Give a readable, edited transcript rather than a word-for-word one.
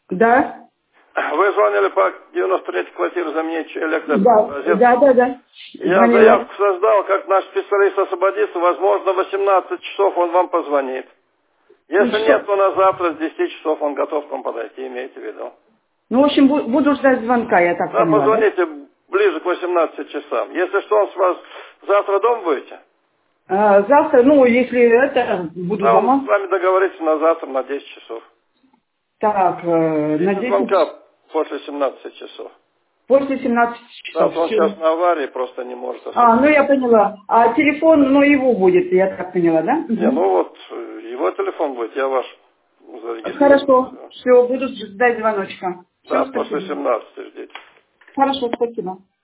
Да. Вы звонили по 93-й квартире заменить электророзетку? Да. Я Звонила. заявку создал, как наш специалист освободится, возможно, в 18 часов он вам позвонит. Если нет, то на завтра с 10 часов он готов к вам подойти, имейте в виду. Ну, в общем, буду ждать звонка, я так Да, поняла, да? позвоните ближе к 18 часам. Если что, он с вас завтра дома будете? Завтра, ну, если это, буду Да, он с дома. вами договорится на завтра на 10 часов. Так, на Ждите 10, звонка после 17 часов. после 17 Да, часов. вот он Всё. сейчас на аварии, просто не может освободиться. Ну, я поняла. А телефон, ну, его будет, я так поняла, да? Не, Мгм. ну вот, его телефон будет, я ваш зарегистрирую. Хорошо. Все, буду ждать звоночка. Все, Да, после спасибо. 17 ждите. Хорошо, спасибо.